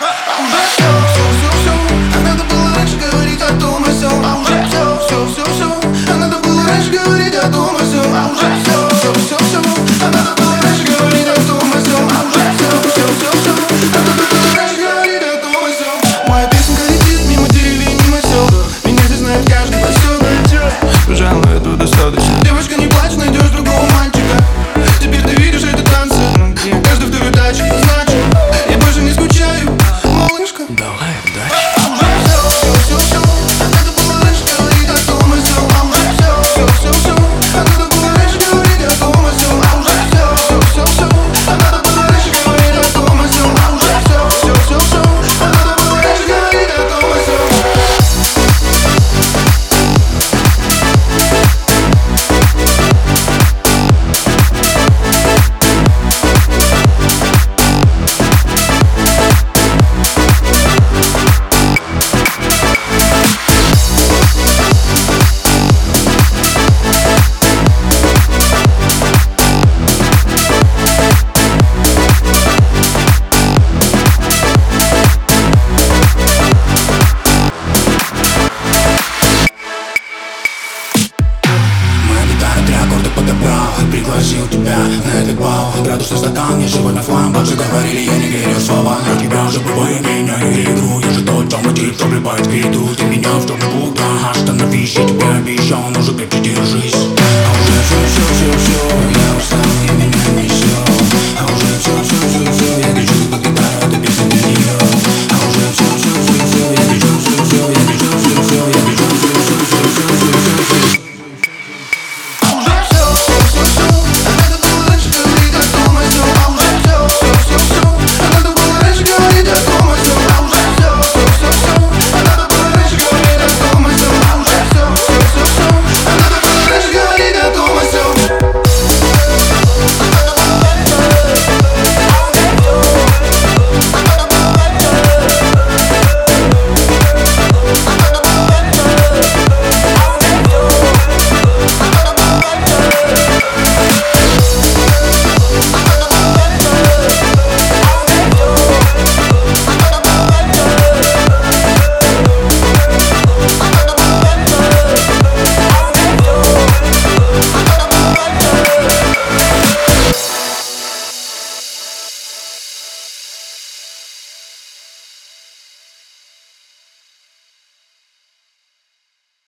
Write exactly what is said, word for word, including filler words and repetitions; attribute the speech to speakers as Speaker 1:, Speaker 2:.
Speaker 1: А уже все, все, все, все. А надо было раньше говорить о том и сём. А уже все, все, все, все. А надо было раньше говорить о том и сём. А уже все, все, все, все. А надо было раньше говорить о том и сём. А уже все, все, все, все. А надо было раньше говорить о том и сём. Моя песенка летит мимо деревень, мимо сел. Меня здесь знает каждый поселок. Пожалуй, этого достаточно. Девочка, не плачь, найдешь другого мальчика. Теперь ты видишь эти танцы. Каждый второй тачке, значит, я больше не скучаю, малышка.
Speaker 2: Давай, удачи.
Speaker 1: А уже все, все, все, все. А надо было раньше говорить о том и сём. А уже все, все, все, все. А надо было раньше говорить о том и сём. А уже все, все, все, все. А надо было раньше говорить о том и сём. А уже все, все, все, все. А надо было раньше говорить о том и сём.
Speaker 2: Пригласил тебя на этот бал. Градусный стакан, я живой на флам. Как же говорили, я не верю в слова. Но тебя забываю, меня и игру. Я же тот самый тип, кто влипает в беду.